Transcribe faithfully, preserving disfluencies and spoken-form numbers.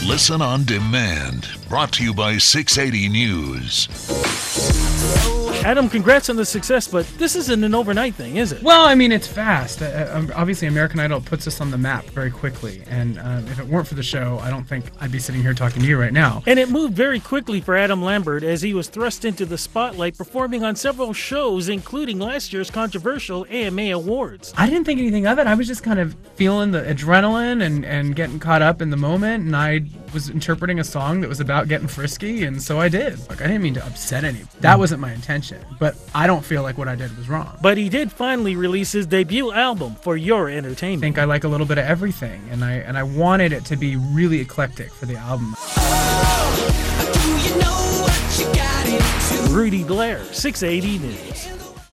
Listen on demand. Brought to you by six eighty News. Adam, congrats on the success, but this isn't an overnight thing, is it? Well, I mean, it's fast. Uh, obviously, American Idol puts us on the map very quickly, and uh, if it weren't for the show, I don't think I'd be sitting here talking to you right now. And it moved very quickly for Adam Lambert as he was thrust into the spotlight, performing on several shows, including last year's controversial A M A Awards. I didn't think anything of it. I was just kind of feeling the adrenaline and, and getting caught up in the moment, and I was interpreting a song that was about getting frisky, and so I did. Like, I didn't mean to upset anyone. That wasn't my intention, but I don't feel like what I did was wrong. But he did finally release his debut album, For Your Entertainment. I think I like a little bit of everything, and I and I wanted it to be really eclectic for the album. Rudy Blair, six eighty News.